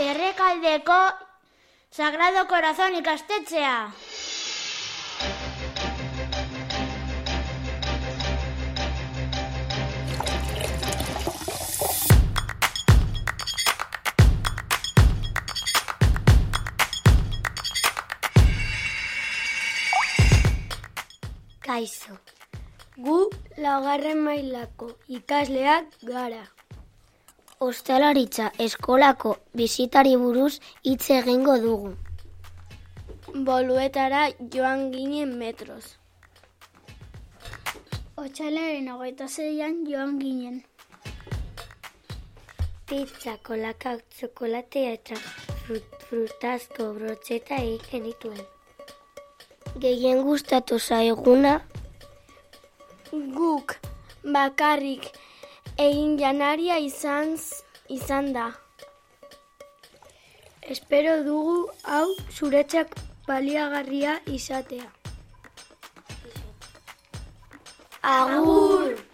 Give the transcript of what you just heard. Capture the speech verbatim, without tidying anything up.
Errekaldeko Sagrado Corazon ikastetxea. Kaixo, gu laugarren mailako ikasleak gara. Ostalaritza eskolako bisitari buruz hitz egingo dugu. Boluetara joan ginen metroz. Otsailaren hogeita seian joan ginen. Pizza, kolakao, txokolatea eta frut, frutazko brotzeta egiten dituen. Gehien gustatu zaiguna guk bakarrik egin janaria izan, izan da. Espero dugu hau zuretzak baliagarria izatea. Agur!